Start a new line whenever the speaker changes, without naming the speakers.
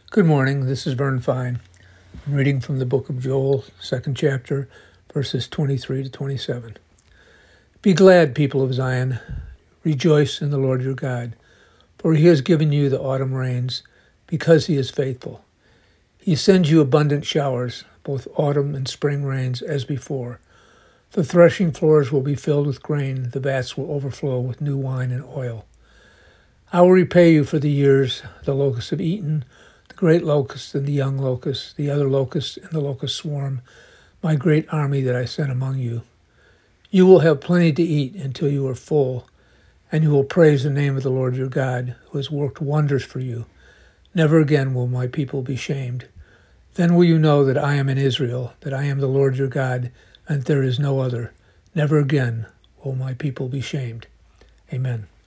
Good morning. This is Vern Fine. I'm reading from the book of Joel, 2nd chapter, verses 23 to 27. Be glad, people of Zion. Rejoice in the Lord your God, for he has given you the autumn rains, because he is faithful. He sends you abundant showers, both autumn and spring rains as before. The threshing floors will be filled with grain, the vats will overflow with new wine and oil. I will repay you for the years the locusts have eaten, the great locust and the young locust, the other locust and the locust swarm, my great army that I sent among you. You will have plenty to eat until you are full, and you will praise the name of the Lord your God, who has worked wonders for you. Never again will my people be shamed. Then will you know that I am in Israel, that I am the Lord your God, and there is no other. Never again will my people be shamed. Amen.